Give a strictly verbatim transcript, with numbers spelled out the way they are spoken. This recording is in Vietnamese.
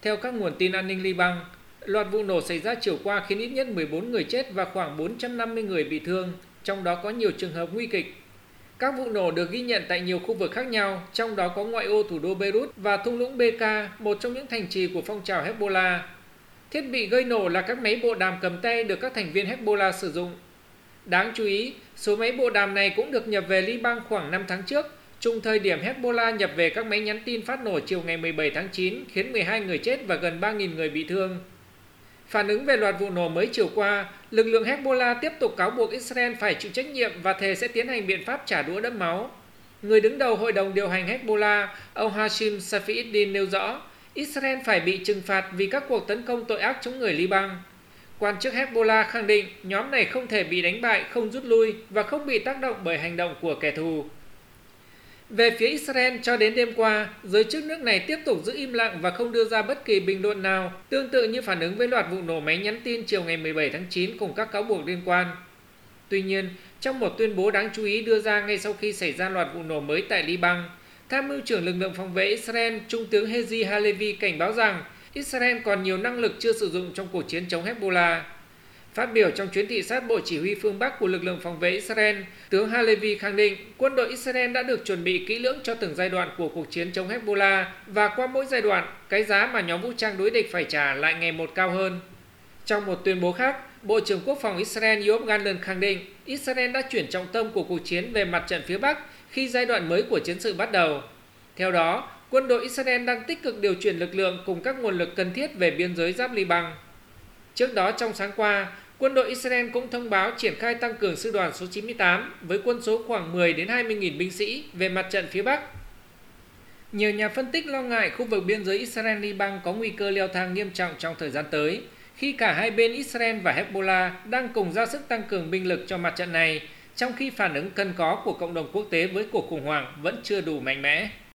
Theo các nguồn tin an ninh Liban, loạt vụ nổ xảy ra chiều qua khiến ít nhất mười bốn người chết và khoảng bốn trăm năm mươi người bị thương, trong đó có nhiều trường hợp nguy kịch. Các vụ nổ được ghi nhận tại nhiều khu vực khác nhau, trong đó có ngoại ô thủ đô Beirut và thung lũng Bekaa, một trong những thành trì của phong trào Hezbollah. Thiết bị gây nổ là các máy bộ đàm cầm tay được các thành viên Hezbollah sử dụng. Đáng chú ý, số máy bộ đàm này cũng được nhập về Liban khoảng năm tháng trước, trùng thời điểm Hezbollah nhập về các máy nhắn tin phát nổ chiều ngày mười bảy tháng chín khiến mười hai người chết và gần ba nghìn người bị thương. Phản ứng về loạt vụ nổ mới chiều qua, lực lượng Hezbollah tiếp tục cáo buộc Israel phải chịu trách nhiệm và thề sẽ tiến hành biện pháp trả đũa đẫm máu. Người đứng đầu hội đồng điều hành Hezbollah, ông Hashim Safieddin nêu rõ, Israel phải bị trừng phạt vì các cuộc tấn công tội ác chống người Liban. Quan chức Hezbollah khẳng định nhóm này không thể bị đánh bại, không rút lui và không bị tác động bởi hành động của kẻ thù. Về phía Israel, cho đến đêm qua, giới chức nước này tiếp tục giữ im lặng và không đưa ra bất kỳ bình luận nào, tương tự như phản ứng với loạt vụ nổ máy nhắn tin chiều ngày mười bảy tháng chín cùng các cáo buộc liên quan. Tuy nhiên, trong một tuyên bố đáng chú ý đưa ra ngay sau khi xảy ra loạt vụ nổ mới tại Liban, Tham mưu trưởng lực lượng phòng vệ Israel, Trung tướng Herzi Halevi cảnh báo rằng Israel còn nhiều năng lực chưa sử dụng trong cuộc chiến chống Hezbollah. Phát biểu trong chuyến thị sát Bộ Chỉ huy phương Bắc của lực lượng phòng vệ Israel, tướng Halevi khẳng định quân đội Israel đã được chuẩn bị kỹ lưỡng cho từng giai đoạn của cuộc chiến chống Hezbollah và qua mỗi giai đoạn, cái giá mà nhóm vũ trang đối địch phải trả lại ngày một cao hơn. Trong một tuyên bố khác, Bộ trưởng Quốc phòng Israel Yoav Gallant khẳng định Israel đã chuyển trọng tâm của cuộc chiến về mặt trận phía Bắc khi giai đoạn mới của chiến sự bắt đầu. Theo đó, quân đội Israel đang tích cực điều chuyển lực lượng cùng các nguồn lực cần thiết về biên giới giáp Liban. Trước đó trong sáng qua, quân đội Israel cũng thông báo triển khai tăng cường sư đoàn số chín mươi tám với quân số khoảng mười đến hai mươi nghìn binh sĩ về mặt trận phía Bắc. Nhiều nhà phân tích lo ngại khu vực biên giới Israel-Liban có nguy cơ leo thang nghiêm trọng trong thời gian tới, khi cả hai bên Israel và Hezbollah đang cùng ra sức tăng cường binh lực cho mặt trận này, trong khi phản ứng cần có của cộng đồng quốc tế với cuộc khủng hoảng vẫn chưa đủ mạnh mẽ.